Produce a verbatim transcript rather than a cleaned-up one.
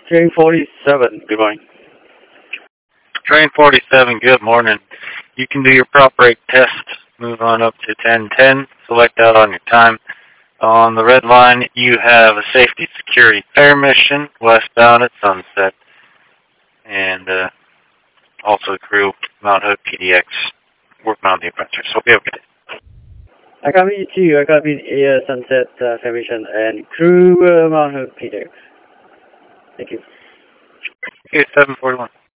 Train forty-seven, good morning. Train forty-seven, good morning. You can do your prop brake test. Move on up to ten ten. Select out on your time. On the red line, you have a safety security fare mission westbound at Sunset. And uh, also crew, Mount Hood P D X, working on the apprentice. Hope you have a good day. I copy two, I copy Air Sunset uh, fare mission and crew uh, Mount Hood P D X. Thank you. Okay, seven forty-one.